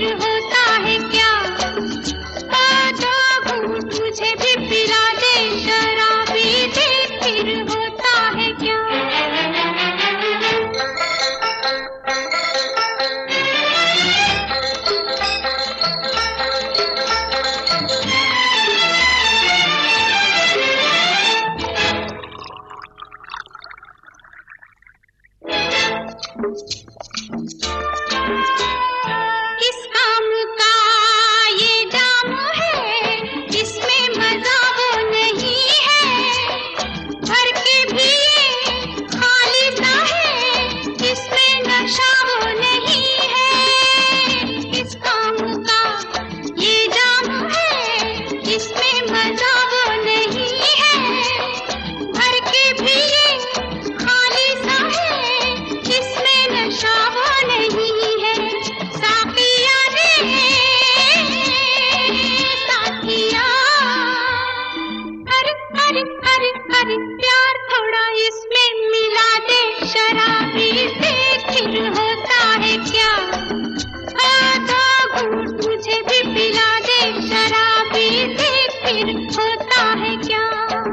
फिर होता है क्या? आजा घूंट मुझे भी पिला दे, शराबी दे फिर होता है क्या? किस काम का ये जाम है, इसमें मजा वो नहीं है। भर के भी ये खाली सा है, इसमें नशा वो नहीं है। किस काम का ये जाम है, इसमें मजा वो नहीं है। भर के भी ये खाली सा है, इसमें नशा वो नहीं है। साकिया रे साथिया, अरे अरे अरे अरे प्यार थोड़ा इसमें मिला दे, शराबी से फिर होता है क्या? आधा घूंट मुझे भी पिला दे, शराबी से फिर होता है क्या?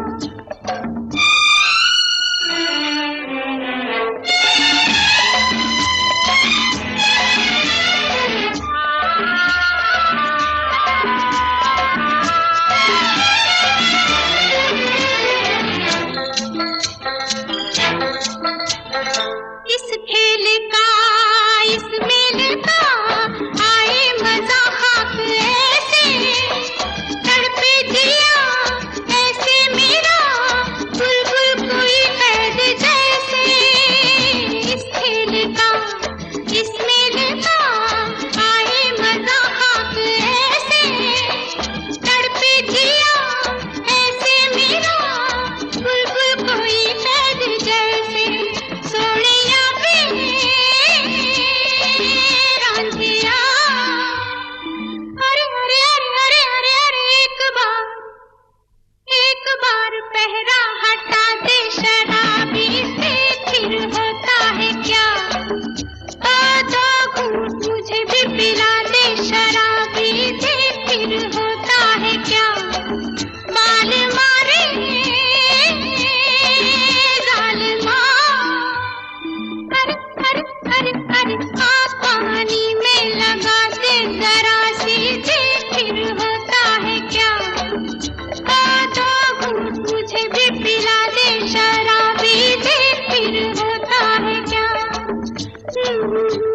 इस खेल का, इस मेल का आए मजा खाक ऐसे। तड़पे जिया ऐसे मेरा, बुलबुल कोई कैद जैसे। इस खेल का, इस मेल का आए मजा खाक ऐसे। तड़पे जिया ऐसे मेरा, बुलबुल कोई कैद जैसे। सोनिया वे रांझिया, अरे अरे अरे अरे अरे अरे एक बार पहरा हटा दे, शराबी से फिर होता है क्या? आधा घूंट मुझे भी पिला दे, शराबी से फिर होता है क्या? बाल मारे जालिमा, अरे अरे अरे अरे आग पानी में लगा दे, जरा सीधे फिर होता है क्या? आधा घूंट मुझे भी पिला दे, शराबी दे फिर होता है क्या?